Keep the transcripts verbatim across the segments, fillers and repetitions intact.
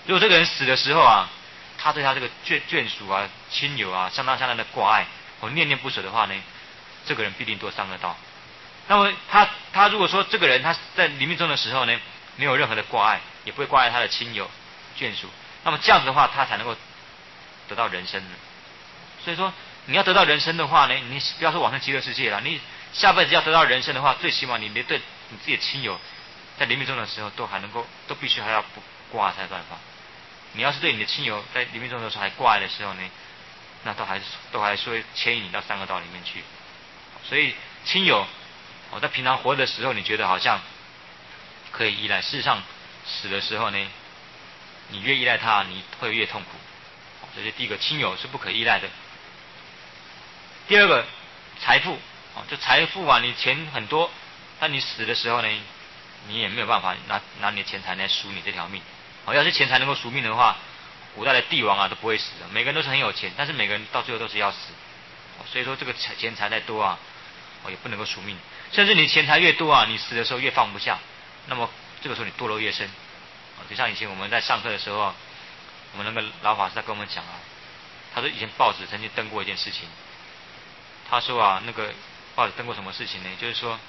如果这个人死的时候啊，他对他这个眷眷属啊、亲友啊，相当相当的挂碍，哦，念念不舍的话呢，这个人必定堕三恶道。那么他他如果说这个人他在临命终的时候呢，没有任何的挂碍，也不会挂碍他的亲友、眷属，那么这样子的话，他才能够得到人生的。所以说，你要得到人生的话呢，你不要说往生极乐世界了，你下辈子要得到人生的话，最起码你连对你自己的亲友，在临命终的时候都还能够，都必须还要不挂碍才有办法。你要是对你的亲友在临命终的时候还挂碍的时候呢，那都还是都还是会牵引你到三恶道里面去。所以亲友，哦，在平常活的时候，你觉得好像可以依赖，事实上死的时候呢，你越依赖他，你会越痛苦。这是第一个，亲友是不可依赖的。第二个，财富，哦，这财富啊，你钱很多，但你死的时候呢，你也没有办法拿拿你的钱财来赎你这条命。哦，要是钱财能够赎命的话，古代的帝王啊都不会死的，每个人都是很有钱，但是每个人到最后都是要死。哦，所以说这个钱财再多啊，哦也不能够赎命。甚至你钱财越多啊，你死的时候越放不下，那么这个时候你堕落越深。哦，就像以前我们在上课的时候啊，我们那个老法师在跟我们讲啊，他说以前报纸曾经登过一件事情，他说啊，那个报纸登过什么事情呢？就是说，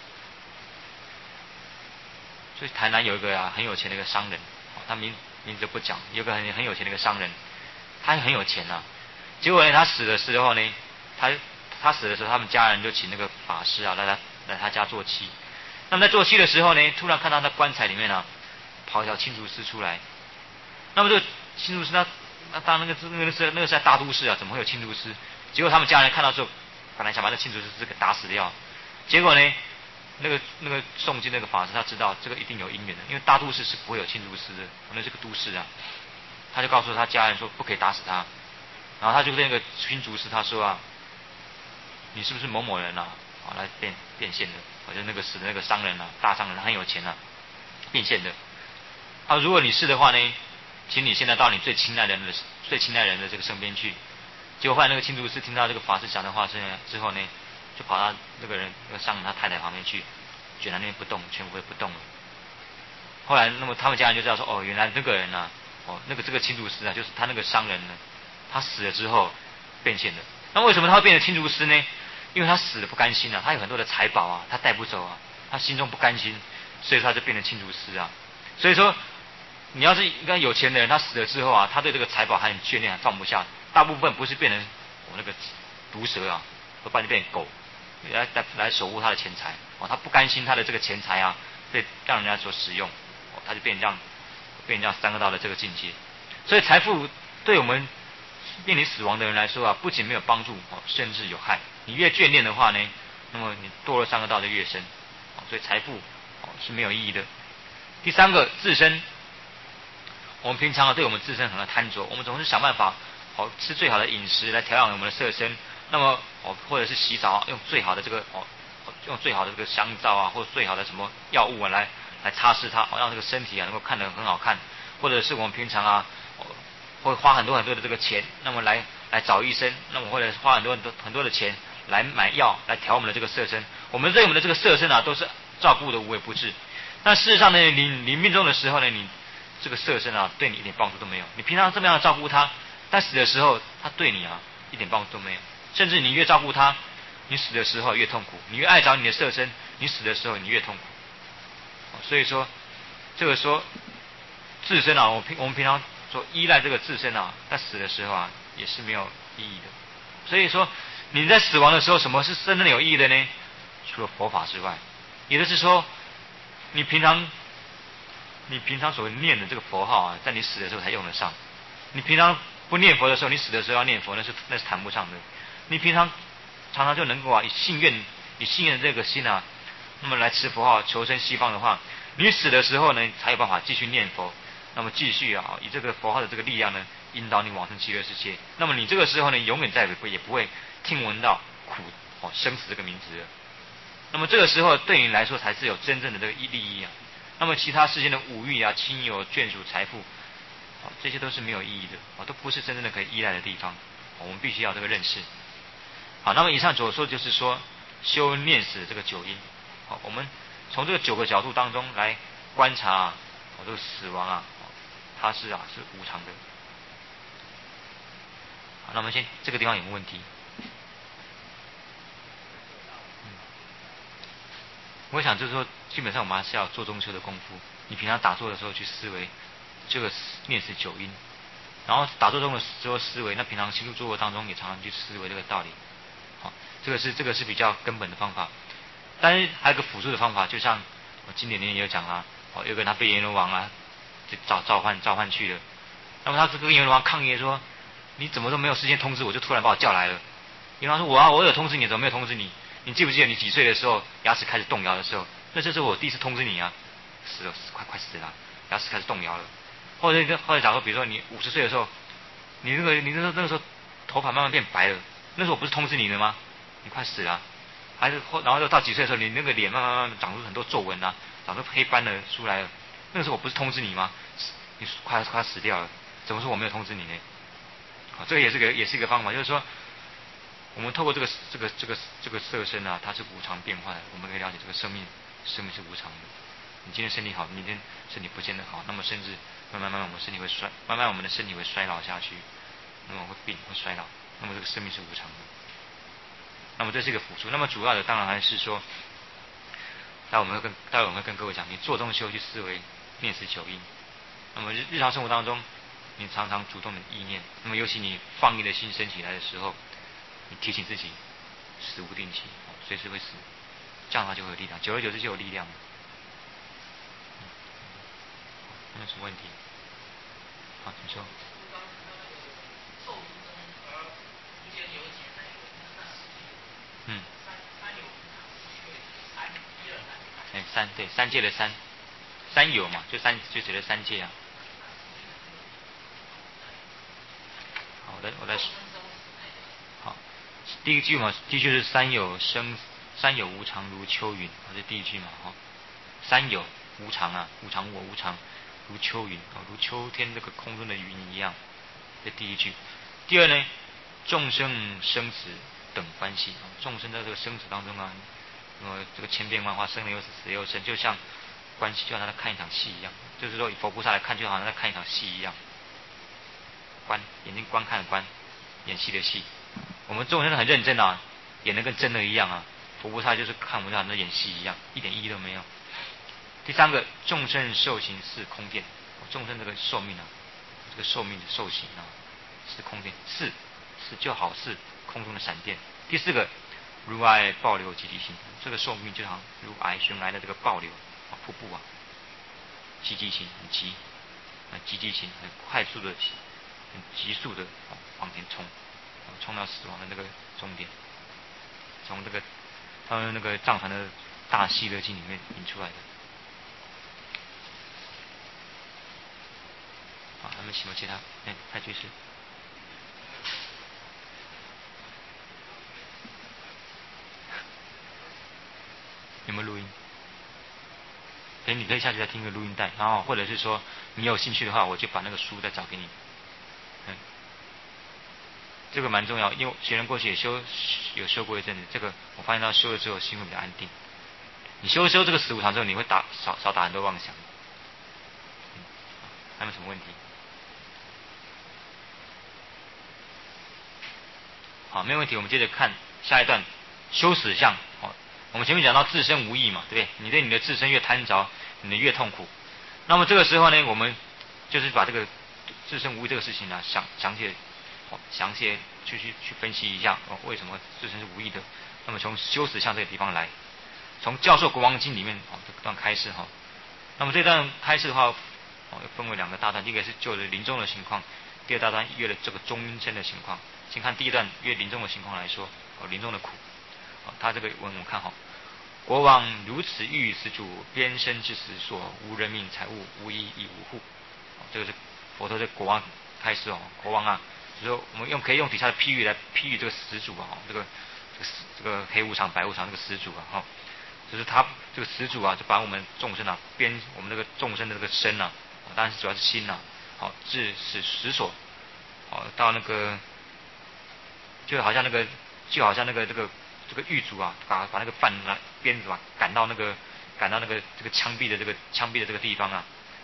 就是台南有一个啊很有钱的一个商人，哦，他名名字不讲，有个很很有钱的一个商人，他很有钱啊。结果呢，他死的时候呢，他他死的时候，他们家人就请那个法师啊来他来他家做七。那么在做七的时候呢，突然看到那棺材里面啊跑一条青竹丝出来。那么这个青竹丝，那那当那个那个是那个是在大都市啊，怎么会有青竹丝？结果他们家人看到之后，本来想把那青竹丝给打死掉，结果呢，那个那个诵经那个法师他知道这个一定有因缘的，因为大都市是不会有青竹丝的，那是个都市啊。他就告诉他家人说不可以打死他，然后他就跟那个青竹丝他说啊，你是不是某某人啊？啊，来变变现的，好像那个死的那个商人啊，大商人很有钱啊，变现的。啊，如果你是的话呢，请你现在到你最亲爱的人的最亲爱的人的这个身边去。结果后来那个青竹丝听到这个法师讲的话之后呢，就跑到那个人那个商人他太太旁边去，卷在那边不动，全部会不动了。后来，那么他们家人就知道说，哦，原来这个人啊，哦，那个这个青竹丝啊，就是他那个商人呢，他死了之后变现的。那为什么他会变成青竹丝呢？因为他死了不甘心啊，他有很多的财宝啊，他带不走啊，他心中不甘心，所以他就变成青竹丝啊。所以说，你要是一个有钱的人，他死了之后啊，他对这个财宝还很眷恋，还放不下。大部分不是变成我、哦、那个毒蛇啊，都把你变成狗，来来来守护他的钱财哦，他不甘心他的这个钱财啊被让人家所使用，哦，他就变成这样，变成这样三个道的这个境界。所以财富对我们面临死亡的人来说啊，不仅没有帮助哦，甚至有害。你越眷恋的话呢，那么你堕落三个道就越深，哦，所以财富哦是没有意义的。第三个，自身，我们平常啊对我们自身很多贪着，我们总是想办法哦吃最好的饮食来调养我们的色身，那么哦或者是洗澡用最好的这个哦用最好的这个香皂啊，或者最好的什么药物啊来来擦拭它，哦让这个身体啊能够看得很好看，或者是我们平常啊哦会花很多很多的这个钱，那么来来找医生，那么或者是花很多很多很多的钱来买药来调我们的这个色身，我们对我们的这个色身啊都是照顾的无微不至。但事实上呢，你你命中的时候呢，你这个色身啊，对你一点帮助都没有。你平常这么样的照顾他，但死的时候，他对你啊一点帮助都没有。甚至你越照顾他，你死的时候越痛苦。你越爱找你的色身，你死的时候你越痛苦。所以说，这个说自身啊，我平我们平常所依赖这个自身啊，在死的时候啊，也是没有意义的。所以说，你在死亡的时候，什么是真正有意义的呢？除了佛法之外，也就是说，你平常你平常所念的这个佛号啊，在你死的时候才用得上。你平常不念佛的时候，你死的时候要念佛，那是那是谈不上的。你平常常常就能够啊，以信愿以信愿的这个心啊，那么来持佛号求生西方的话，你死的时候呢，才有办法继续念佛，那么继续啊，以这个佛号的这个力量呢，引导你往生极乐世界。那么你这个时候呢，永远再也不也不会听闻到苦哦生死这个名字了。那么这个时候对你来说才是有真正的这个利益啊。那么其他世间的五欲啊、亲友、眷属、财富，哦，这些都是没有意义的，哦，都不是真正的可以依赖的地方。哦，我们必须要这个认识。好，那么以上所说就是说修念死的这个九因。好，我们从这个九个角度当中来观察啊，哦，这个死亡啊， 它是啊是无常的。好，那我们先这个地方有没有问题？嗯，我想就是说，基本上我们还是要做中修的功夫。你平常打坐的时候去思维这个念十九因，然后打坐中的时候思维，那平常行住坐卧当中也常常去思维这个道理。好，这个是这个是比较根本的方法。但是还有个辅助的方法，就像我经典里面也有讲啊，哦，有个人他被阎罗王啊就召召唤召唤去了，那么他这个阎罗王抗议说，你怎么都没有事先通知我，就突然把我叫来了。阎罗王说，我啊我有通知你，怎么没有通知你？你记不记得你几岁的时候牙齿开始动摇的时候？那这是我第一次通知你啊，死了死快快死了，牙齿开始动摇了。或者或者假如比如说你五十岁的时候，你那个你那个那个时候头发慢慢变白了，那时候我不是通知你了吗？你快死了。还是然后到几岁的时候，你那个脸慢慢慢慢长出很多皱纹啊，长出黑斑了出来了。那个时候我不是通知你吗？你快快死掉了，怎么说我没有通知你呢？啊，这个也是个也是一个方法，就是说，我们透过这个这个这个这个色身啊，它是无常变化的，我们可以了解这个生命，生命是无常的。你今天身体好，明天身体不见得好，那么甚至慢慢慢慢我们身体会衰，慢慢我们的身体会衰老下去，那么会病会衰老，那么这个生命是无常的。那么这是一个辅助，那么主要的当然还是说，待会我们会跟待会我们会跟各位讲，你做中修去思维念十九因。那么日日常生活当中，你常常主动的意念，那么尤其你放逸的心升起来的时候，你提醒自己死无定期，随时会死，这样的话就会有力量，久而久之就有力量了。有没有什么问题？好，请说。嗯。哎，三对三界的三，三有嘛，就三就指的三界啊。好，我来我来。好，第一句嘛，第一句是三有生，三有无常如秋云，这是第一句嘛，哈。三有无常啊，无常我无常如秋云啊，如秋天这个空中的云一样，这第一句。第二呢，众生生死等关系啊，众生在这个生死当中啊，那么这个千变万化，生了又死，死了又生，就像关系，就好像在看一场戏一样。就是说，以佛菩萨来看，就好像在看一场戏一样。观，眼睛观看的观，演戏的戏。我们众生很认真啊，演得跟真的一样啊。佛菩萨就是看我们好像演戏一样，一点意义都没有。第三个，众生受行是空电，众生这个寿命啊，这个寿命的寿行啊，是空电，是是就好似空中的闪电。第四个，如来暴流急急行，这个寿命就好像如来寻来的这个暴流啊，瀑布啊，急急行，很急，啊，急急行，很快速的，很急速的往前冲，冲到死亡的那个终点，从这个他们那个藏传的大细乐经里面引出来的。啊，还没什么其他？哎，太居士。有没有录音？可以，你可以下去再听个录音带，然后或者是说你有兴趣的话，我就把那个书再找给你。嗯，这个蛮重要，因为学人过去也修有修过一阵子，这个我发现到修了之后心会比较安定。你修一修这个十五堂之后，你会打少少打很多妄想。嗯，还有什么问题？好，没有问题，我们接着看下一段修死相。好，我们前面讲到自身无益嘛，对不对？你对你的自身越贪着，你的越痛苦。那么这个时候呢，我们就是把这个自身无益这个事情呢，详详细好详细去去去分析一下，哦，为什么自身是无益的？那么从修死相这个地方来，从教授国王经里面哦这段开始哈。那么这段开始的话，哦分为两个大段，第一个是就着临终的情况，第二大段约了这个终身的情况。先看第一段，约临终的情况来说，哦，临终的苦，哦，他这个文我们看好，国王如此欲死主，边生之死所，无人命财物，无衣亦无户。哦，这个是佛陀对国王开始哦，国王啊，就是说我们用可以用底下的譬喻来譬喻这个死主啊，这个这个这个黑无常、白无常这个死主啊，哈，就是他这个死主啊，就把我们众生啊，边我们这个众生的这个身啊，当然是主要是心呐，好，致使死所，好到那个。就好像那个，就好像那个这个这个狱卒啊，把把那个犯人鞭子啊赶到那个赶到那个这个枪毙的这个枪毙的这个地方啊，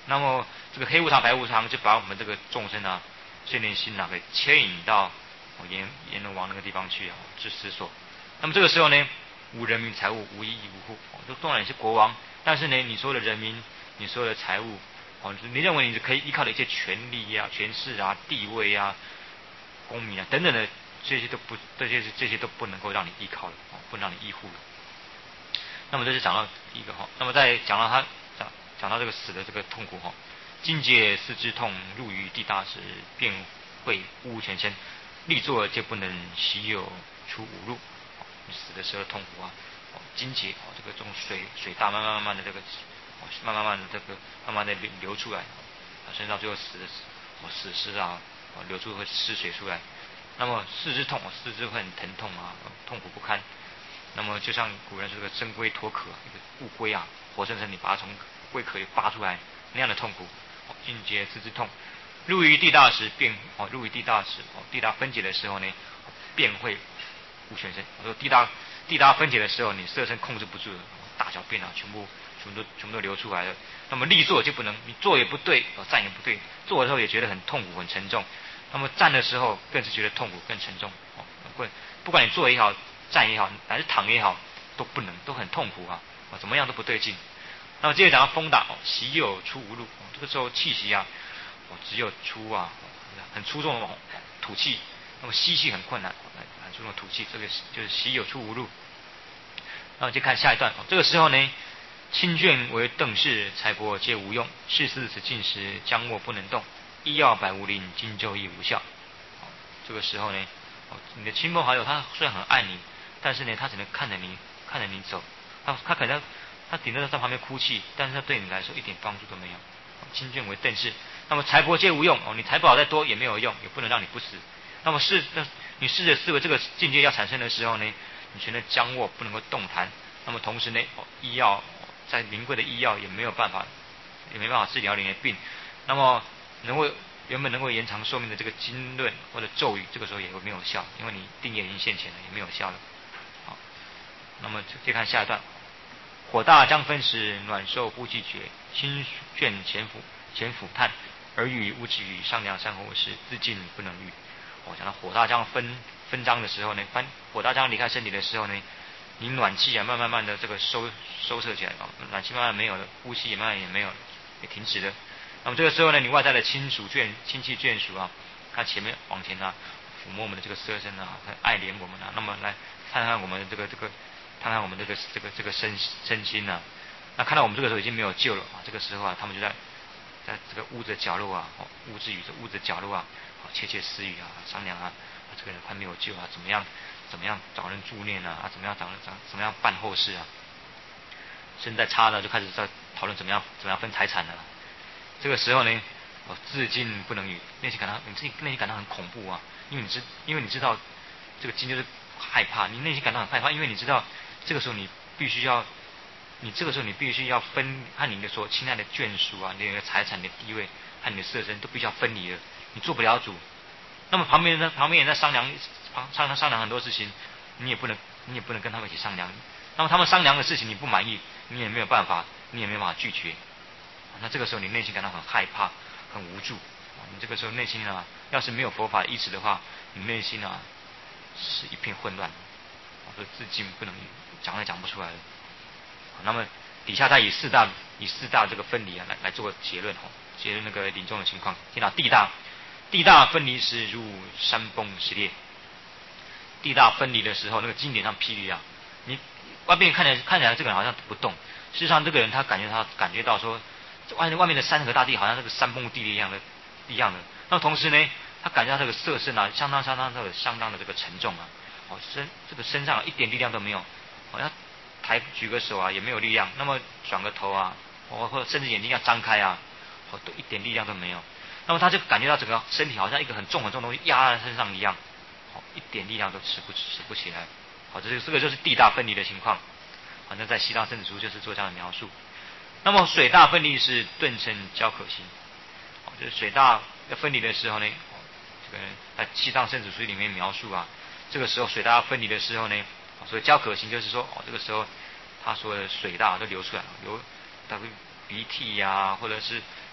那么这个黑无常、白无常就把我们这个众生啊、碎念心啊给牵引到阎阎罗王那个地方去啊，之死所。那么这个时候呢，无人民财物，无依无护，哦，都当然你是国王，但是呢，你所有的人民，你所有的财物，哦，你认为你是可以依靠的一些权利啊、权势啊、地位啊、公民啊等等的，这些都不，这些这些都不能够让你依靠的，哦，不能让你依附的。那么这是讲到第一个哈，那么再讲到他讲讲到这个死的这个痛苦哈，筋结四肢痛，入于地大时，便会污全身，立坐皆不能息有出五路。死的时候痛苦啊，哦，筋结哦，这个这种水水大慢慢慢慢的这个，哦，慢慢慢的这个慢慢的流流出来，啊，身上最后死的哦死尸啊，哦流出会湿水出来。那么四肢痛，四肢会很疼痛啊，痛苦不堪。那么就像古人说这个生龟脱壳，一个乌龟啊，活生生你把它从龟壳里拔出来那样的痛苦，哦，筋结四肢痛。入于地大时便哦，入于地大时哦，地大分解的时候呢，便会无全身。我说地大地大分解的时候，你色身控制不住了，大小便啊，全部全部都全部都流出来了。那么立坐就不能，你坐也不对，哦，站也不对，坐的时候也觉得很痛苦很沉重。那么站的时候更是觉得痛苦更沉重。哦，不不管你坐也好，站也好，还是躺也好，都不能，都很痛苦啊，哦，怎么样都不对劲。那么接着讲到风大，哦，息有出无路，哦，这个时候气息啊，哦，只有出啊，很粗重的吐气，那么吸气很困难，很粗重的吐气，这个就是息有出无路。那么就看下一段，哦，这个时候呢，亲眷为邓氏，财帛皆无用，世事此尽时，将卧不能动，医药百无灵，经咒亦无效。哦，这个时候呢，哦，你的亲朋好友他虽然很爱你，但是呢，他只能看着你看着你走，他他可能他顶多在旁边哭泣，但是他对你来说一点帮助都没有。亲眷为邓氏，那么财帛皆无用，哦，你财宝再多也没有用，也不能让你不死。那么是你试着思维这个境界要产生的时候呢，你全的僵卧不能够动弹。那么同时呢，哦，医药在名贵的医药也没有办法，也没办法治疗你的病。那么能够原本能够延长寿命的这个经论或者咒语，这个时候也没有效，因为你定业已经现前了，也没有效了。好，那么再看下一段。火大将分时，暖受呼气绝，亲眷前俯前俯探，而与乌之语上梁山后时，自尽不能愈。我，哦，讲到火大将分分章的时候呢，分火大将离开身体的时候呢，你暖气啊慢慢慢的这个收收摄起来，哦，暖气慢慢没有了，呼吸也慢慢也没有了，也停止了。那么这个时候呢，你外在的亲属眷亲戚眷属啊，他前面往前啊抚摸我们的这个色身啊，爱怜我们啊，那么来看看我们的这个这个。看看我们这个这个这个身身心啊，那看到我们这个时候已经没有救了啊，这个时候啊，他们就在在这个屋子的角落啊，哦，屋之语这屋子的角落啊，哦，窃窃私语啊，商量啊，啊，这个人快没有救啊，怎么样怎么样找人助念啊，啊，怎么样找人找怎么样办后事啊，现在差了就开始在讨论怎么样怎么样分财产了。这个时候呢，哦，自尽不能语，内心感到你自己内心感到很恐怖啊，因为你知因为你知道这个经就是害怕，你内心感到很害怕，因为你知道。这个时候你必须要，你这个时候你必须要分和你的所亲爱的眷属啊，你的财产、你的地位和你的色身都必须要分离了，你做不了主。那么旁边人旁边人在商量，商量商量很多事情，你也不能你也不能跟他们一起商量。那么他们商量的事情你不满意，你也没有办法，你也没有办法拒绝。那这个时候你内心感到很害怕、很无助。你这个时候内心啊，要是没有佛法的依持的话，你内心啊是一片混乱，说自尽不能语。讲也讲不出来了。那么底下再以四大以四大这个分离啊来来做个结论哈，结论那个临终的情况。听到地大，地大分离时如山崩石裂。地大分离的时候，那个经典上霹雳啊，你外面看起来看起来这个人好像不动，事实上这个人他感觉他感觉到说，外外面的山河大地好像这个山崩地裂一样的一样的。那么同时呢，他感觉到这个色身啊，相当相当的相当的这个沉重啊，哦身这个身上一点力量都没有。好像抬举个手啊也没有力量，那么转个头啊，或或者甚至眼睛要张开啊，哦，都一点力量都没有。那么他就感觉到整个身体好像一个很重很重的东西压在身上一样，好，一点力量都使不使不起来。好，这个这个就是地大分离的情况。好像在《西藏生死书》就是做这样的描述。那么水大分离是顿成交可心。好，就是水大要分离的时候呢，这个在《西藏生死书》里面描述啊，这个时候水大分离的时候呢。所以交可行就是说，哦，这个时候他说的水大都流出来了，流大概鼻涕呀、啊，或者是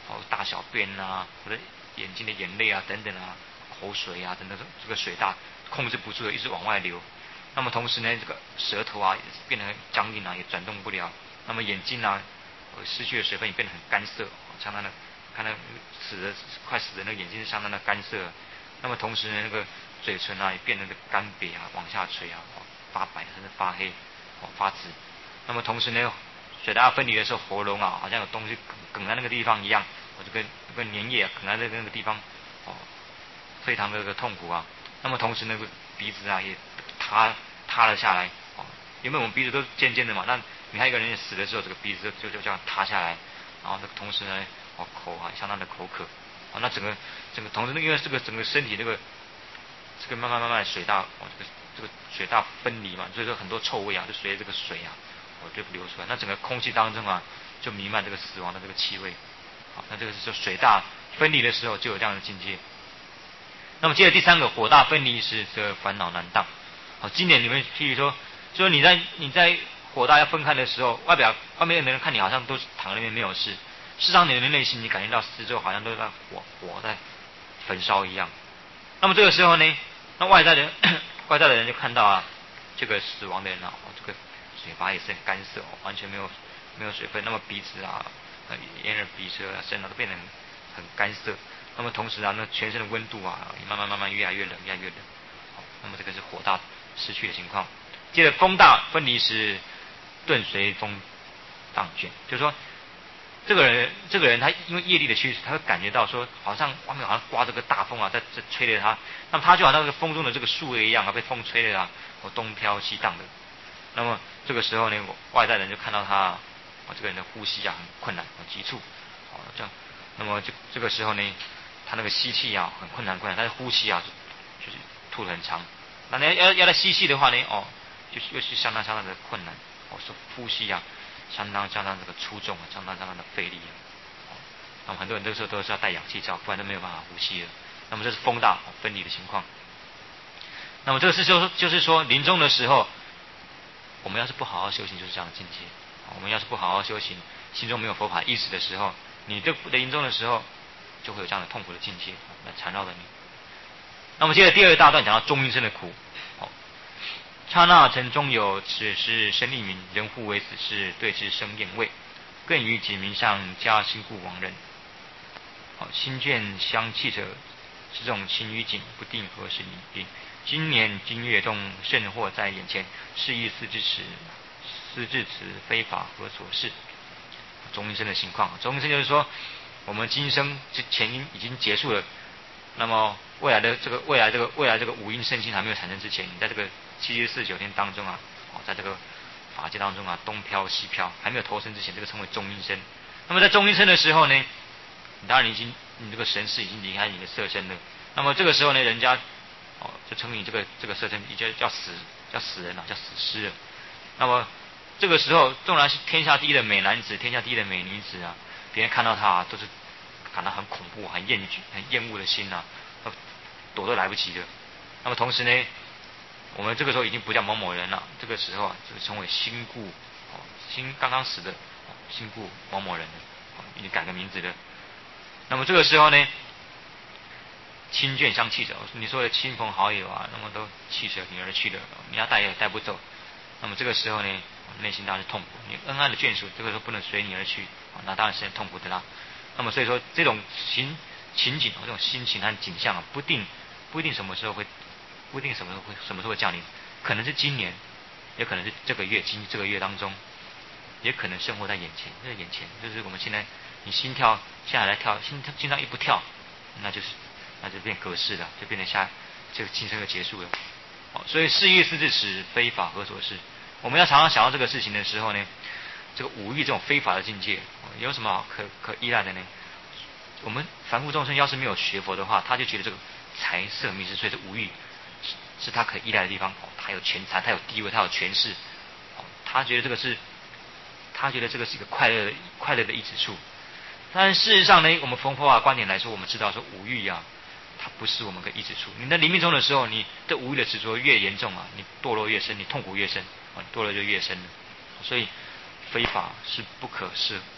哦大小便啊，或者眼睛的眼泪啊等等啊，口水啊等等，这个水大控制不住的一直往外流。那么同时呢，这个舌头啊也变得很僵硬啊，也转动不了。那么眼睛啊，失去的水分也变得很干涩，相当的看到死的快死的那个眼睛是相当的干涩。那么同时呢，那个嘴唇啊也变得干瘪啊，往下垂啊，发白甚至发黑，哦发紫。那么同时呢，水大分离的时候，喉咙啊好像有东西梗在那个地方一样，哦这个这个粘液啊梗在那个地方，哦非常的这个痛苦啊。那么同时那个鼻子啊也塌塌了下来，哦原本我们鼻子都尖尖的嘛，那你看一个人死的时候，这个鼻子就就这样塌下来，然后这个同时呢，哦口啊相当的口渴，哦那整个整个同时因为这个整个身体这个这个慢慢慢慢水大，哦这个这个水大分离嘛，所以说很多臭味啊就随着这个水啊，哦就流出来，那整个空气当中啊就弥漫这个死亡的这个气味，好，那这个是说水大分离的时候就有这样的境界。那么接着第三个火大分离时则烦恼难当。好，经典里面譬如说，就是你在你在火大要分开的时候，外表外面的人看你好像都躺在那边没有事，事实上你的内心你感觉到四周好像都在火火在焚烧一样。那么这个时候呢，那外在的外在的人就看到啊，这个死亡的人啊，这个嘴巴也是很干涩，完全没有没有水分，那么鼻子啊、眼耳鼻舌啊、身啊都变得很很干涩。那么同时啊，那全身的温度啊，也慢慢慢慢越来越冷，越来越冷。好，那么这个是火大失去的情况。接着风大分离时，顿随风荡卷，就是说，这个人这个人他因为业力的驱使，他会感觉到说，好像外面好像刮这个大风啊，在在吹着他，那么他就好像那个风中的这个树叶一样啊，被风吹着啊，我东飘西荡的。那么这个时候呢，外在人就看到他啊，这个人的呼吸啊很困难，很急促，好这样。那么这这个时候呢，他那个吸气啊很困难困难，但是呼吸啊就是吐得很长。那要要要他吸气的话呢，哦，就是又是相当相当的困难，哦，说呼吸啊相当相当这个粗重啊，相当相当的费力啊。哦，那么很多人这个时候都是要带氧气罩，不然都没有办法呼吸了。那么这是风大分离的情况。那么这个是说就是说临终的时候，我们要是不好好修行，就是这样的境界。我们要是不好好修行，心中没有佛法意识的时候，你这临终的时候就会有这样的痛苦的境界来缠绕着你。那么接着第二大段讲到中阴身的苦。好，刹那城中有，此时生利民，人互为此事，对之生厌畏，更于己名上加心故亡人。好，心倦相弃者，这种情于景，不定何时已。今年今月中，甚祸在眼前，是亦思至此，思至此非法何所事？中阴身的情况，中阴身就是说，我们今生之前因已经结束了，那么未来的这个未来这个未来这个五阴身心还没有产生之前，你在这个七十四九天当中啊，哦，在这个法界当中啊，东飘西飘，还没有投生之前，这个称为中阴身。那么在中阴身的时候呢，你当然已经你这个神识已经离开你的色身了。那么这个时候呢，人家哦就称你这个这个色身已经叫死叫死人了，叫死尸了。那么这个时候，纵然是天下第一的美男子，天下第一的美女子啊，别人看到他啊，都是感到很恐怖、很厌惧、很厌恶的心啊，躲都来不及的。那么同时呢，我们这个时候已经不叫某某人了，这个时候啊，就称为心故，哦，心刚刚死的，哦，心故某某人了，哦，已经改个名字了。那么这个时候呢，亲眷相弃者，你说的亲朋好友啊，那么都弃舍你而去的，你要带也带不走。那么这个时候呢，内心当然是痛苦。你恩爱的眷属，这个时候不能随你而去，那当然是很痛苦的啦。那么所以说，这种情情景，这种心情和景象啊，不定不一定什么时候会，不一定什么时候会什么时候会降临，可能是今年，也可能是这个月，今这个月当中，也可能生活在眼前，在眼前，就是我们现在你心跳下来跳，心心脏一不跳，那就是那就变隔世了，就变成下这个今生就结束了。哦，所以事欲思至此，非法何所事？我们要常常想到这个事情的时候呢，这个五欲这种非法的境界，有什么好可可依赖的呢？我们凡夫众生要是没有学佛的话，他就觉得这个财色名食睡这五欲是是他可依赖的地方。哦，他有钱财，他有地位，他有权势，哦，他觉得这个是，他觉得这个是一个快乐的快乐的一指处。但事实上呢，我们从佛法观点来说，我们知道说五欲啊，它不是我们的依止处。你在临命终的时候，你对无欲的执着越严重啊，你堕落越深，你痛苦越深啊，堕落就越深了。所以非法是不可是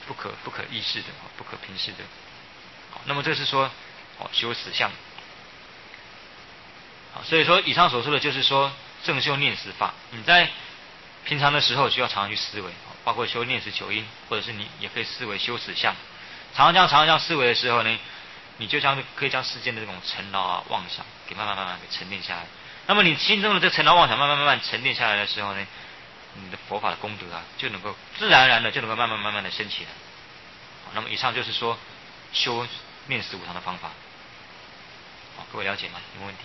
不可不可意识的，不可平视的。好，那么这是说哦修死相。好，所以说以上所说的就是说正修念死法。你在平常的时候需要常常去思维，包括修念死九因，或者是你也可以思维修死相。常常这样常常这样思维的时候呢，你就将可以将世间的这种尘劳啊妄想给慢慢慢慢给沉淀下来。那么你心中的这尘劳妄想慢慢慢慢沉淀下来的时候呢，你的佛法的功德啊就能够自然而然的就能够慢慢慢慢的升起来。好，那么以上就是说修念死无常的方法。好，各位了解吗？有没有问题？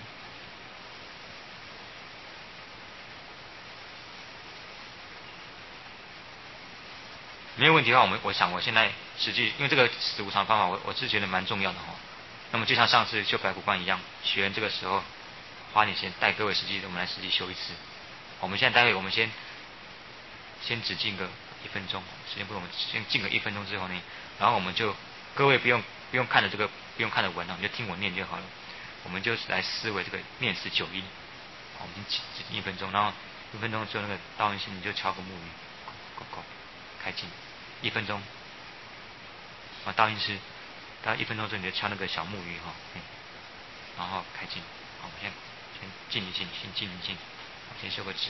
没有问题的话，我们我想我现在实际因为这个死无常方法我我是觉得蛮重要的哈。那么就像上次修白骨观一样，学员这个时候花点时间带各位实际我们来实际修一次。我们现在待会我们先先只静个一分钟，时间不，我们先静个一分钟之后呢，然后我们就各位不用不用看着这个不用看着文了，你就听我念就好了。我们就来思维这个念死九音。我们只只静一分钟，然后一分钟之后那个道音心你就敲个木鱼，够够开静一分钟。啊，道音师，大概一分钟之后你就敲那个小木鱼哈、嗯，然后开静。好，我们先先静一静，先静一静，先修个止。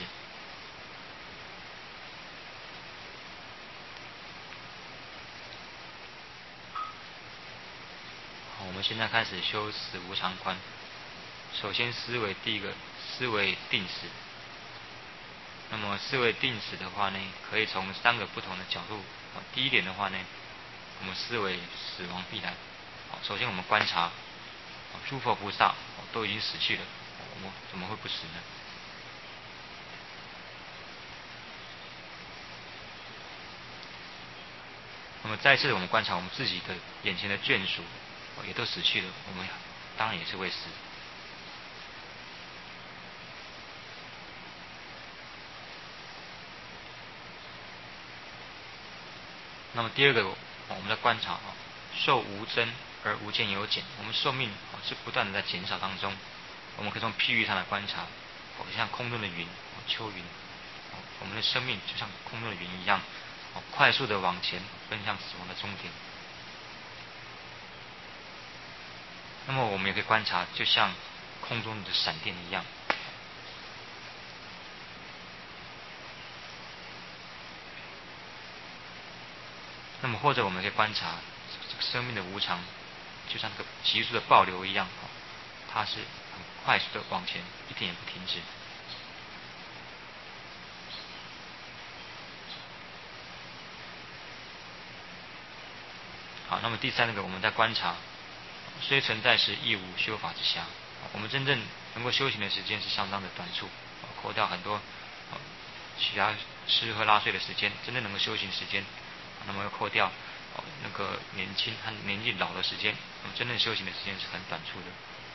好，我们现在开始修死无常观。首先思维第一个思维定死。那么思维定死的话呢，可以从三个不同的角度。第一点的话呢，我们思维死亡必然。首先我们观察诸佛菩萨都已经死去了，我们怎么会不死呢？那么再次我们观察我们自己的眼前的眷属也都死去了，我们当然也是会死。那么第二个我们的观察啊，寿无增而无见有减，我们寿命是不断的在减少当中。我们可以从譬喻上来观察，像空中的云，秋云，我们的生命就像空中的云一样，快速的往前奔向死亡的终点。那么我们也可以观察，就像空中的闪电一样。那么或者我们可以观察这个生命的无常，就像这个急速的暴流一样，它是很快速的往前，一点也不停止。好，那么第三个我们在观察，虽存在时亦无修法之暇。我们真正能够修行的时间是相当的短促，扣掉很多其他吃喝拉睡的时间，真正能够修行时间，那么要扣掉那个年轻和年纪老的时间，那么真正修行的时间是很短促的。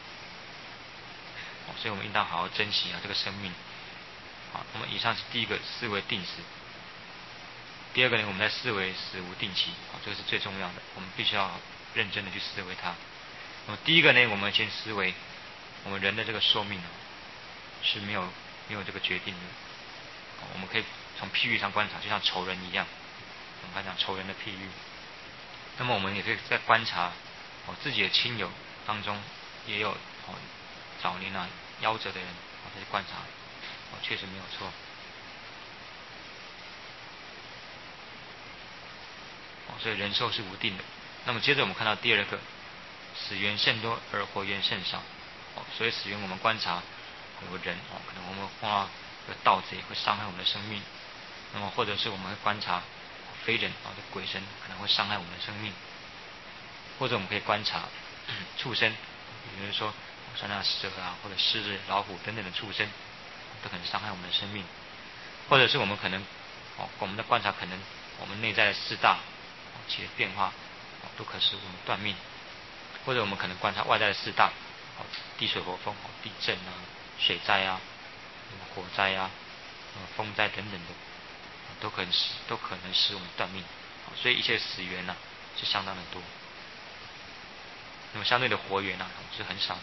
所以我们应当好好珍惜啊这个生命。好，那么以上是第一个思维定死。第二个呢，我们在思维死无定期，这个是最重要的，我们必须要认真的去思维它。那么第一个呢，我们先思维我们人的这个寿命是没有没有这个决定的。我们可以从譬喻上观察，就像仇人一样，我们刚讲仇人的譬喻。那么我们也可以在观察哦自己的亲友当中也有哦早年啊夭折的人，哦再去观察，哦确实没有错。哦所以人寿是无定的。那么接着我们看到第二个，死缘甚多而活缘甚少。哦所以死缘我们观察有人哦可能我们碰到有盗贼会伤害我们的生命，那么或者是我们会观察非人啊的鬼神可能会伤害我们的生命，或者我们可以观察畜生，比如说像那蛇啊或者狮子、老虎等等的畜生，都可能伤害我们的生命，或者是我们可能哦我们的观察可能我们内在的四大其变化都可使我们断命，或者我们可能观察外在的四大，地水火风，地震啊、水灾啊、火灾啊、风灾等等的，都可能使都可能使我们断命。所以一切死缘呢、啊、是相当的多，那么相对的活缘呢、啊、是很少的。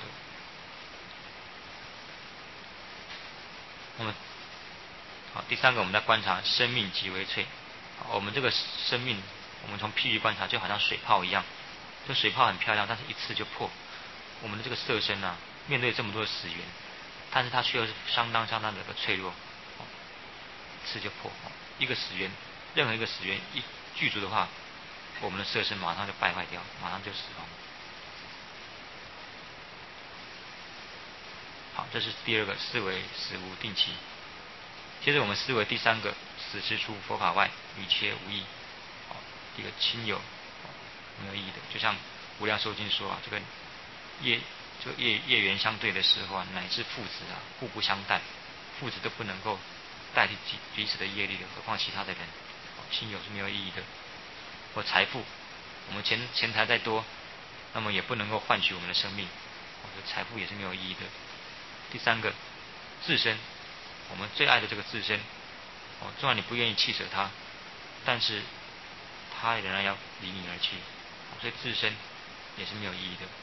那么好，第三个我们在观察生命极为脆。我们这个生命我们从譬喻观察，就好像水泡一样，这水泡很漂亮，但是一次就破。我们的这个色身啊，面对这么多的死缘，但是它却又是相当相当的一个脆弱，一次就破。一个死缘，任何一个死缘一具足的话，我们的色身马上就败坏掉，马上就死亡。好，这是第二个思维死无定期。接着我们思维第三个，死之出佛法外，与切无益。好，一个亲友没有意义的，就像无量寿经说啊，这个业就业业缘相对的时候啊，乃至父子啊互不相待，父子都不能够代替彼此的业力的，何况其他的人。亲友是没有意义的。或财富，我们钱钱财再多，那么也不能够换取我们的生命，财富也是没有意义的。第三个，自身，我们最爱的这个自身，哦，纵然你不愿意弃舍它，但是它仍然要离你而去，所以自身也是没有意义的。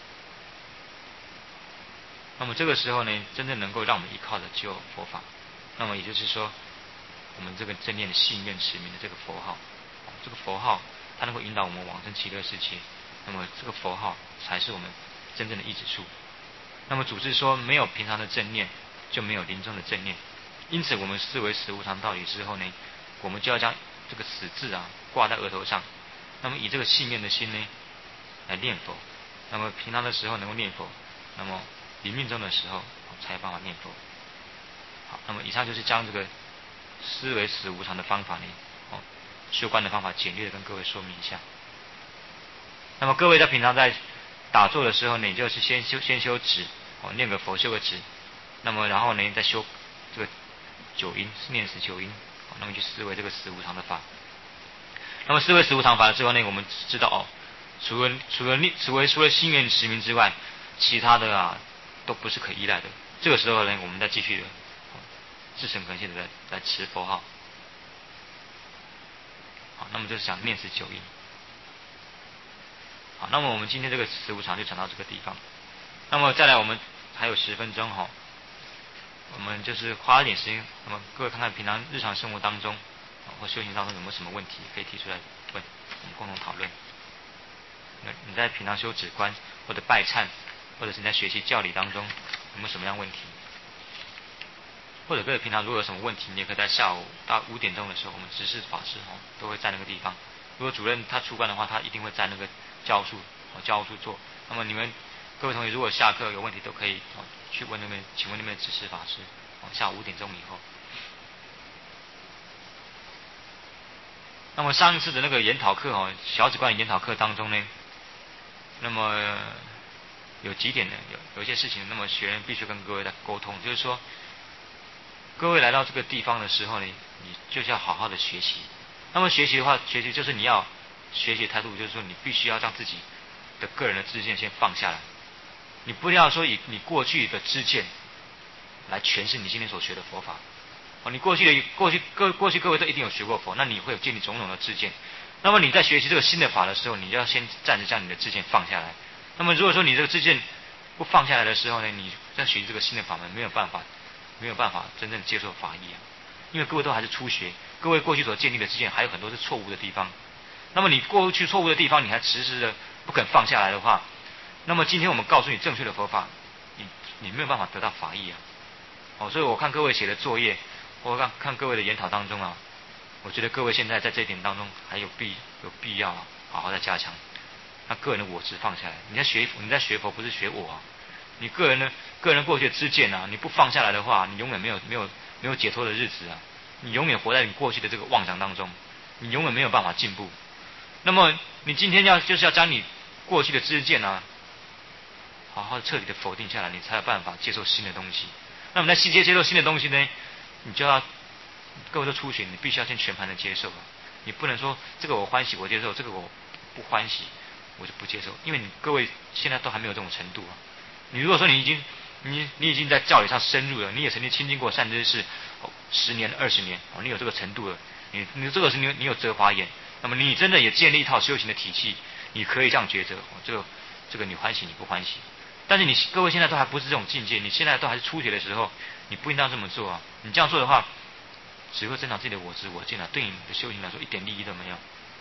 那么这个时候呢，真正能够让我们依靠的只有佛法。那么也就是说，我们这个正念的信愿持名的这个佛号，这个佛号它能够引导我们往生极乐世界，那么这个佛号才是我们真正的依止处。那么祖师说，没有平常的正念，就没有临终的正念。因此我们思维死无常道理之后呢，我们就要将这个死字啊挂在额头上，那么以这个信念的心呢来念佛。那么平常的时候能够念佛，那么临命终的时候才有办法念佛。好，那么以上就是将这个思维死无常的方法呢，哦，修观的方法简略的跟各位说明一下。那么各位在平常在打坐的时候呢，你就是先修先修止，哦，念个佛修个止，那么然后呢再修这个九因，念死九因，哦，那么去思维这个死无常的法。那么思维死无常法之后呢，我们知道哦，除了除了念除了除了心愿持名之外，其他的啊都不是可依赖的。这个时候呢，我们再继续的自诚恳切的来来持佛号。好，那么就是讲念死九因。好，那么我们今天这个死无常就讲到这个地方。那么再来，我们还有十分钟哈，我们就是花一点时间，那么各位看看平常日常生活当中或修行当中有没有什么问题可以提出来问，我们共同讨论。那你在平常修止观或者拜忏，或者是你在学习教理当中有没有什么样问题？或者各位平常如果有什么问题，你也可以在下午到五点钟的时候，我们执事法师哦都会在那个地方。如果主任他出关的话，他一定会在那个教务处哦教务处做。那么你们各位同学如果下课有问题，都可以哦去问那边，请问那边的执事法师哦，下午五点钟以后。那么上一次的那个研讨课哦，小止观的研讨课当中呢，那么有几点呢？有有一些事情，那么学员必须跟各位来沟通，就是说。各位来到这个地方的时候呢，你就是要好好的学习。那么学习的话，学习就是你要学习态度，就是说你必须要将自己的个人的知见先放下来。你不要说以你过去的知见来诠释你今天所学的佛法。哦，你过去的过去各过去各位都一定有学过佛，那你会有建立种种的知见。那么你在学习这个新的法的时候，你就要先暂时将你的知见放下来。那么如果说你这个知见不放下来的时候呢，你在学习这个新的法门没有办法。没有办法真正接受法义啊，因为各位都还是初学，各位过去所建立的知见还有很多是错误的地方。那么你过去错误的地方，你还迟迟的不肯放下来的话，那么今天我们告诉你正确的佛法，你你没有办法得到法义啊。哦，所以我看各位写的作业，我看看各位的研讨当中啊，我觉得各位现在在这一点当中还有必有必要啊，好好的加强。那个人的我执放下来，你在学你在学佛不是学我啊。你个人呢，个人过去的知见啊，你不放下来的话，你永远没有没有没有解脱的日子啊！你永远活在你过去的这个妄想当中，你永远没有办法进步。那么你今天要就是要将你过去的知见啊，好好彻底的否定下来，你才有办法接受新的东西。那么在接接受新的东西呢，你就要各位都初学，你必须要先全盘的接受啊！你不能说这个我欢喜我接受，这个我不欢喜我就不接受，因为你各位现在都还没有这种程度啊。你如果说你已经你你已经在教理上深入了，你也曾经亲近过善知识，哦，十年二十年，哦，你有这个程度了，你你这个是你你有折华眼，那么你真的也建立一套修行的体系，你可以这样抉择，哦，这个这个你欢喜你不欢喜。但是你各位现在都还不是这种境界，你现在都还是初学的时候，你不应当这么做啊！你这样做的话，只会增长自己的我执我见啊，对你的修行来说一点利益都没有。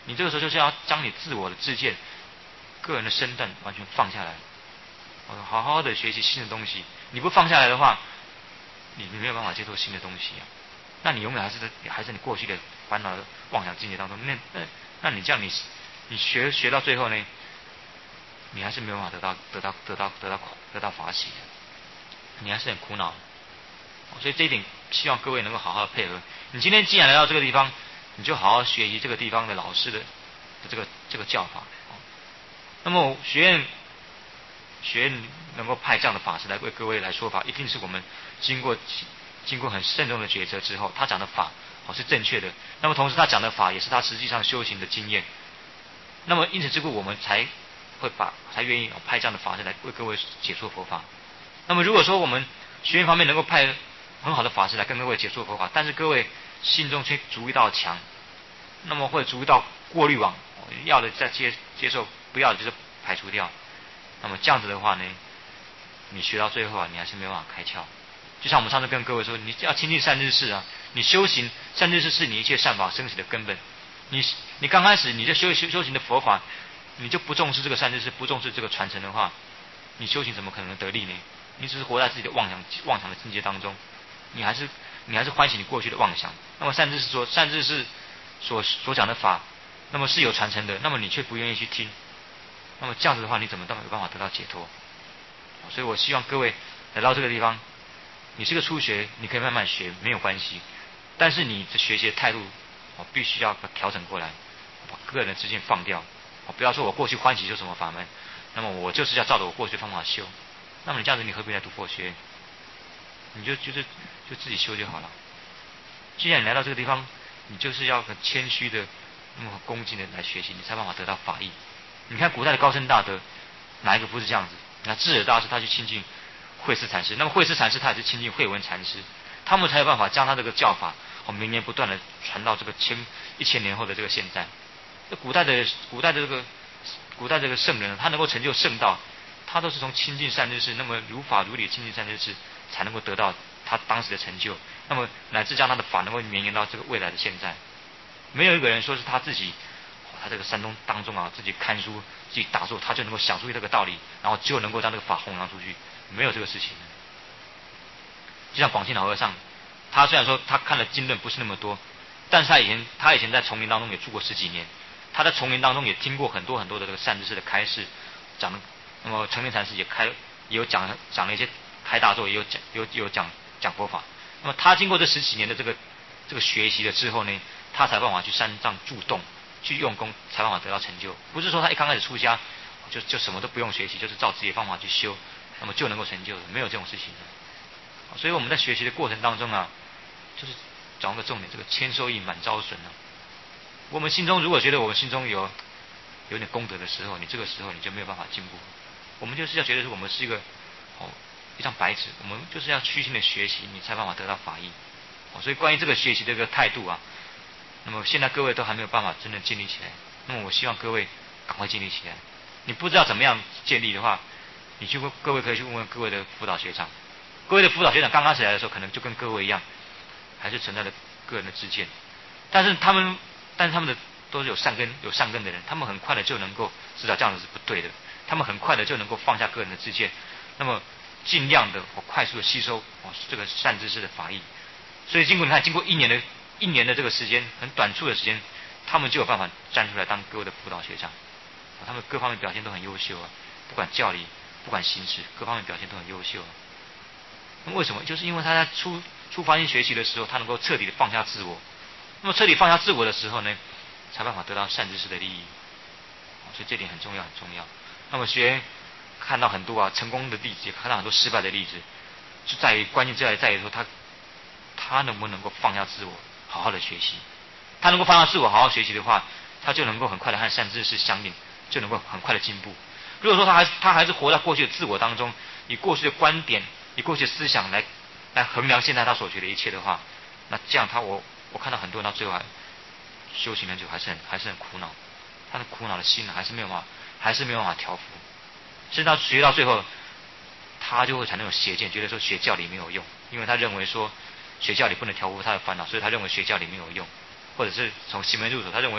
你这个时候就是要将你自我的自见、个人的身段完全放下来，好好的学习新的东西。你不放下来的话，你你没有办法接受新的东西啊。那你永远还是在还是你过去的烦恼的妄想境界当中。那那那你这样你你学学到最后呢，你还是没有办法得到得到得到得到得到法喜的，你还是很苦恼。所以这一点希望各位能够好好的配合。你今天既然来到这个地方，你就好好学习这个地方的老师的的这个这个教法。那么学院学院能够派这样的法师来为各位来说法，一定是我们经过经过很慎重的抉择之后，他讲的法哦是正确的。那么同时他讲的法也是他实际上修行的经验。那么因此之故，我们才会把才愿意派这样的法师来为各位解说佛法。那么如果说我们学院方面能够派很好的法师来跟各位解说佛法，但是各位心中却逐一道墙，那么会逐一道过滤网，要的再接接受，不要的就是排除掉。那么这样子的话呢，你学到最后啊，你还是没有办法开窍。就像我们上次跟各位说，你要亲近善知识啊，你修行善知识是你一切善法升起的根本。你你刚开始你这修修修行的佛法，你就不重视这个善知识，不重视这个传承的话，你修行怎么可能得力呢？你只是活在自己的妄想妄想的境界当中，你还是你还是欢喜你过去的妄想。那么善知识说，善知识所所讲的法，那么是有传承的，那么你却不愿意去听，那么这样子的话，你怎么都没有办法得到解脱？所以我希望各位来到这个地方，你是个初学，你可以慢慢学，没有关系。但是你的学习的态度，我必须要调整过来，把个人的知见放掉。我不要说我过去欢喜修什么法门，那么我就是要照着我过去的方法修。那么你这样子，你何必来读佛学？你就就是就自己修就好了。既然你来到这个地方，你就是要很谦虚的、那么恭敬的来学习，你才办法得到法益。你看古代的高僧大德，哪一个不是这样子？那智者大师他去亲近慧思禅师，那么慧思禅师他也是亲近慧文禅师，他们才有办法将他这个教法哦绵延不断的传到这个千一千年后的这个现在。这古代的古代的这个古代这个圣人，他能够成就圣道，他都是从亲近善知识，那么如法如理亲近善知识，才能够得到他当时的成就，那么乃至将他的法能够绵延到这个未来的现在。没有一个人说是他自己他这个山东当中啊，自己看书自己打坐，他就能够想出这个道理，然后就能够将这个法弘扬出去，没有这个事情。就像广信老和尚，他虽然说他看的经论不是那么多，但是他以前他以前在丛林当中也住过十几年，他在丛林当中也听过很多很多的这个善知识的开示讲，那么成莲禅师也开也有讲讲了一些开大座，也有讲有有讲讲佛法。那么他经过这十几年的这个这个学习了之后呢，他才办法去山上住洞，去用功，才办法得到成就。不是说他一刚开始出家就就什么都不用学习，就是照自己的方法去修，那么就能够成就的，没有这种事情的。所以我们在学习的过程当中啊，就是掌握个重点，这个谦受益满招损啊。我们心中如果觉得我们心中有有点功德的时候，你这个时候你就没有办法进步。我们就是要觉得我们是一个哦一张白纸，我们就是要虚心的学习，你才办法得到法益。哦，所以关于这个学习的这个态度啊，那么现在各位都还没有办法真正建立起来，那么我希望各位赶快建立起来。你不知道怎么样建立的话，你去问各位可以去问问各位的辅导学长。各位的辅导学长刚刚起来的时候，可能就跟各位一样，还是存在着个人的知见，但是他们，但是他们的都是有善根、有善根的人，他们很快的就能够知道这样子是不对的，他们很快的就能够放下个人的知见，那么尽量的或快速的吸收哦这个善知识的法益。所以经过你看，经过一年的一年的这个时间，很短促的时间，他们就有办法站出来当各位的辅导学长，他们各方面表现都很优秀啊，不管教理，不管形式，各方面表现都很优秀啊。那么为什么？就是因为他在初初发心学习的时候，他能够彻底的放下自我。那么彻底放下自我的时候呢，才办法得到善知识的利益。所以这点很重要，很重要。那么学员看到很多啊成功的例子，也看到很多失败的例子，就在于关键在于在于说他他能不能够放下自我，好好的学习。他能够放下自我，好好学习的话，他就能够很快的和善知识相应，就能够很快的进步。如果说他还他还是活在过去的自我当中，以过去的观点，以过去的思想来来衡量现在他所学的一切的话，那这样他我我看到很多人到最后还修行很久还是很还是很苦恼，他的苦恼的心还是没有办法还是没有办法调伏，甚至到学到最后，他就会产生有邪见，觉得说学教理没有用，因为他认为说学教理不能调伏他的烦恼，所以他认为学教理没有用，或者是从行门入手，他认为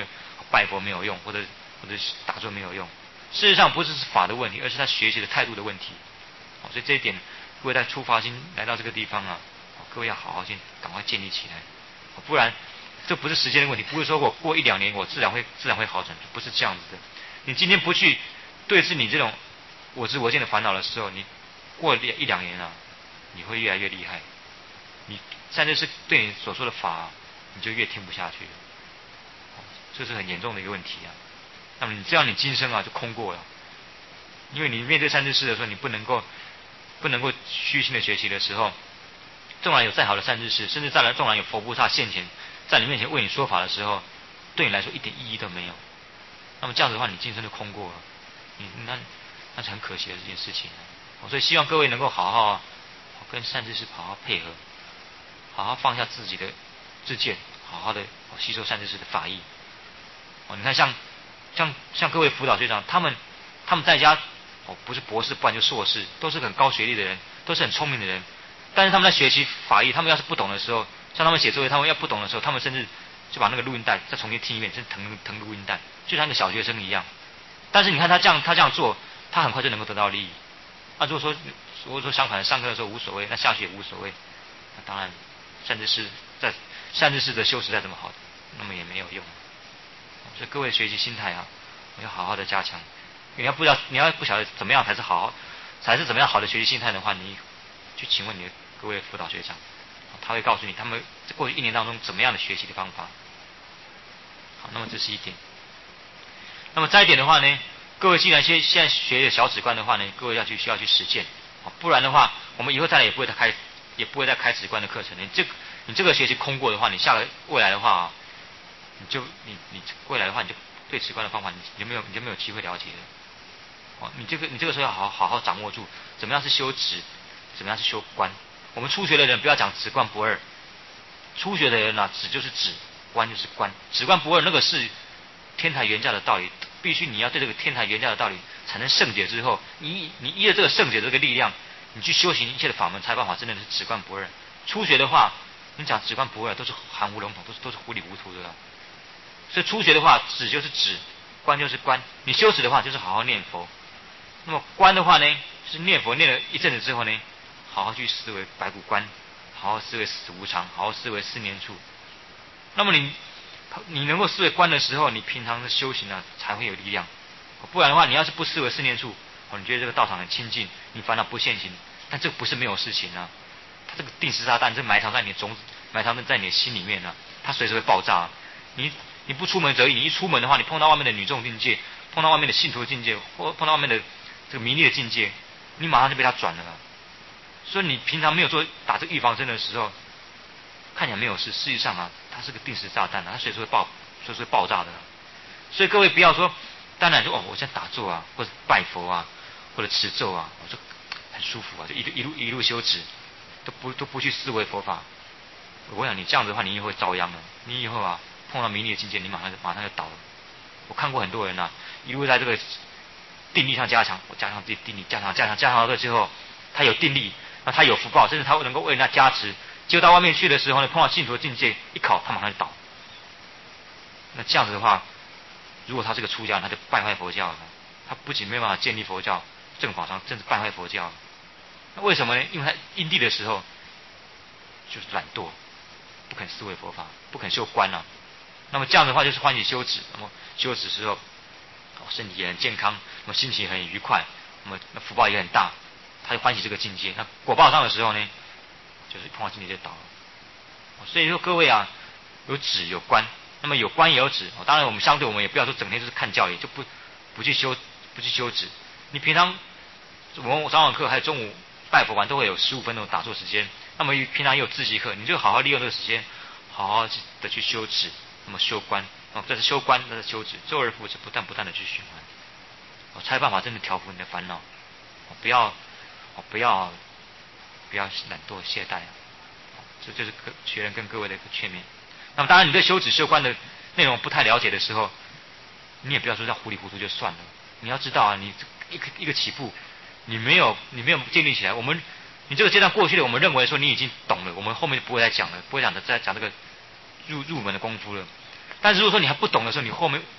拜佛没有用，或者或者打坐没有用。事实上不是是法的问题，而是他学习的态度的问题。哦，所以这一点，各位在出发心来到这个地方啊，哦，各位要好好先赶快建立起来，哦，不然这不是时间的问题，不是说我过一两年我自然会自然会好转，不是这样子的。你今天不去对治你这种我执我见的烦恼的时候，你过一两年啊，你会越来越厉害。你甚至是对你所说的法，啊，你就越听不下去了，哦，这是很严重的一个问题啊。那么你这样你今生啊就空过了，因为你面对三智士的时候，你不能够不能够虚心的学习的时候，纵然有再好的善知识，甚至再来纵然有佛菩萨现前在你面前为你说法的时候，对你来说一点意义都没有。那么这样子的话，你今生就空过了，你那那是很可惜的这件事情。所以希望各位能够好好跟善知识好好配合，好好放下自己的自见，好好的吸收善知识的法义。哦，你看像像像各位辅导学长，他们他们在家哦不是博士，不然就硕士，都是很高学历的人，都是很聪明的人。但是他们在学习法义，他们要是不懂的时候，像他们写作业，他们要不懂的时候，他们甚至就把那个录音带再重新听一遍，甚至腾腾录音带，就像个小学生一样。但是你看他这样他这样做，他很快就能够得到利益。那、啊、如果说如果说相反，上课的时候无所谓，那下去也无所谓，那当然善知识在善知识的修持再怎么好，那么也没有用。所以各位学习心态啊，我要好好的加强。你要不知道你要不晓得怎么样才是好，才是怎么样好的学习心态的话，你去请问你的各位辅导学长，他会告诉你他们过去一年当中怎么样的学习的方法。好，那么这是一点。那么再一点的话呢，各位既然现现在学的小止观的话呢，各位要去需要去实践，不然的话，我们以后再来也不会再开也不会再开止观的课程。你这你这个学期空过的话，你下个未来的话，你就你你未来的话，你就对止观的方法，你你就没有你就没有机会了解了。哦，你这个你这个时候要好好好掌握住，怎么样是修止，怎么样是修观。我们初学的人不要讲止观不二，初学的人啊，止就是止，观就是观，止观不二那个是天台原教的道理，必须你要对这个天台原教的道理才能圣解之后，你你依着这个圣解这个力量，你去修行一切的法门，才办法真的是止观不二。初学的话，你讲止观不二都是含糊笼统，都是都是糊里糊涂的啦。所以初学的话，止就是止，观就是观。你修止的话，就是好好念佛。那么观的话呢，就是念佛念了一阵子之后呢，好好去思维白骨观，好好思维死无常，好好思维四念处。那么你你能够思维观的时候，你平常的修行啊才会有力量。不然的话，你要是不思维四念处，哦，你觉得这个道场很清净，你烦恼不现行，但这个不是没有事情啊。它这个定时炸弹，这埋藏在你的种子，埋藏在你的心里面啊，它随时会爆炸啊。你你不出门则已，你一出门的话，你碰到外面的女众境界，碰到外面的信徒境界，或碰到外面的这个迷离的境界，你马上就被他转了。所以你平常没有做打这个预防针的时候，看起来没有事，事实上啊，它是个定时炸弹啊，它随时会爆，随时会爆炸的。所以各位不要说，当然说哦，我现在打坐啊，或者拜佛啊，或者持咒啊，我说很舒服啊，就一路一路一路修持，都不都不去思维佛法。我想你这样子的话，你以后会遭殃的。你以后啊碰到迷离的境界，你马上马上就倒了。我看过很多人啊，一路在这个定力上加强，我加强自己定力，加强加强加强到这之后，他有定力，那他有福报，甚至他能够为人家加持。结果到外面去的时候呢，碰到信徒的境界一考，他马上就倒。那这样子的话，如果他是个出家人，他就败坏佛教了。他不仅没有办法建立佛教正法上，甚至败坏佛教。那为什么呢？因为他因地的时候就是懒惰，不肯思维佛法，不肯修观啊。那么这样的话就是欢喜修止，那么修止之后，哦，身体也很健康，那么心情也很愉快，那么那福报也很大，他就欢喜这个境界。那果报上的时候呢，就是碰到境界就倒了。所以说各位啊，有止有观，那么有观也有止。当然我们相对我们也不要说整天就是看教理，就不不去修不去修止。你平常我们早晚课还有中午拜佛完都会有十五分钟打坐时间，那么平常也有自习课，你就好好利用这个时间，好好的去修止，那么修观，哦，这是修观，这是修止，周而复始，不断不断的去循环，哦，才有办法真的调伏你的烦恼，哦，不要，哦，不要，不要懒惰懈怠啊，哦，这就是学人跟各位的一个劝勉。那么当然，你对修止修观的内容不太了解的时候，你也不要说这样糊里糊涂就算了，你要知道啊，你一个一个起步，你没有你没有建立起来，我们你这个阶段过去了，我们认为说你已经懂了，我们后面就不会再讲了，不会讲的再讲这个入入门的功夫了。但是如果说你还不懂的时候，你后面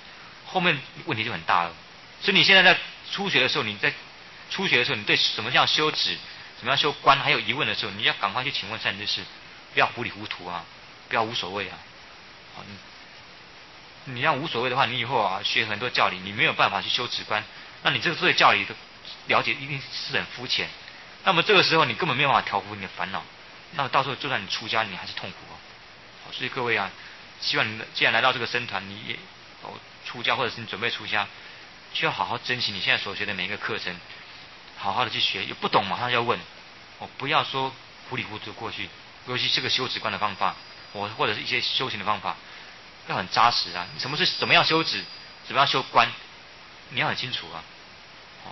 后面问题就很大了。所以你现在在初学的时候，你在初学的时候，你对什么叫修止、什么样修观还有疑问的时候，你要赶快去请问善知识，不要糊里糊涂啊，不要无所谓啊。好，你你要无所谓的话，你以后啊学很多教理，你没有办法去修止观，那你这个对教理的了解一定是很肤浅。那么这个时候你根本没有办法调伏你的烦恼，那么到时候就算你出家，你还是痛苦啊。好，所以各位啊，希望你既然来到这个僧团，你也哦出家或者是你准备出家，需要好好珍惜你现在所学的每一个课程，好好的去学，有不懂马上要问，哦，不要说糊里糊涂过去，尤其这个修止观的方法，我或者是一些修行的方法，要很扎实啊。什么是怎么样修止，怎么样修观，你要很清楚啊。好，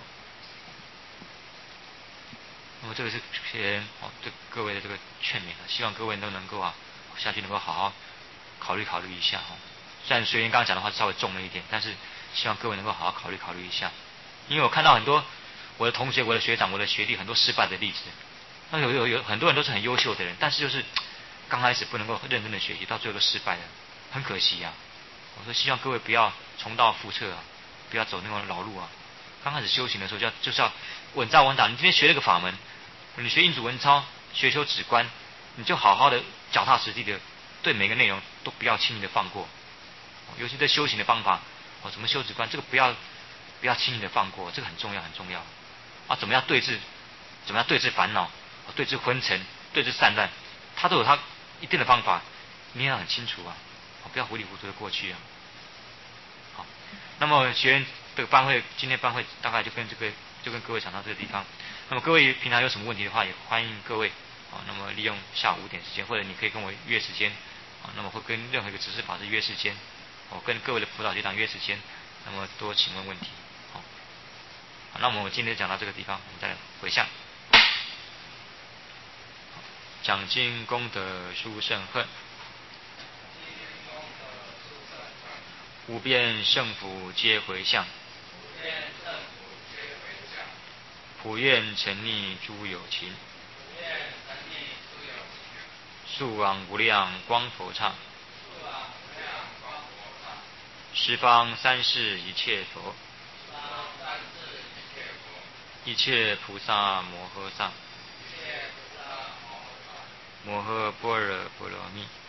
那么这个是先哦对各位的这个劝勉啊，希望各位都能够啊下去能够好好考虑考虑一下哈。虽然学员刚刚讲的话稍微重了一点，但是希望各位能够好好考虑考虑一下，因为我看到很多我的同学、我的学长、我的学弟很多失败的例子。那有有有很多人都是很优秀的人，但是就是刚开始不能够认真的学习，到最后都失败了，很可惜啊。我说希望各位不要重蹈覆辙啊，不要走那种老路啊。刚开始修行的时候就要就是要稳扎稳打。你今天学了个法门，你学印祖文钞，学修止观，你就好好的脚踏实地的对每个内容都不要轻易的放过。尤其在修行的方法，哦，怎么修止观，这个不要不要轻易的放过，这个很重要很重要啊。怎么样对治，怎么样对治烦恼，对治昏沉，对治散乱，他都有他一定的方法，你也要很清楚啊，不要糊里糊涂的过去啊。好，那么学员这个班会，今天班会大概就跟这个就跟各位讲到这个地方。那么各位平常有什么问题的话，也欢迎各位啊，那么利用下午五点时间，或者你可以跟我约时间啊，那么会跟任何一个执事法师约时间，我跟各位的辅导学长约时间，那么多请问问题。好，好，那我们今天讲到这个地方，我们再来回向。讲经功德殊胜恨，无边胜福皆回向，普愿沉溺诸有情，速往无量光佛刹，十方三世一切佛，一切菩萨摩诃萨，摩诃般若波罗蜜。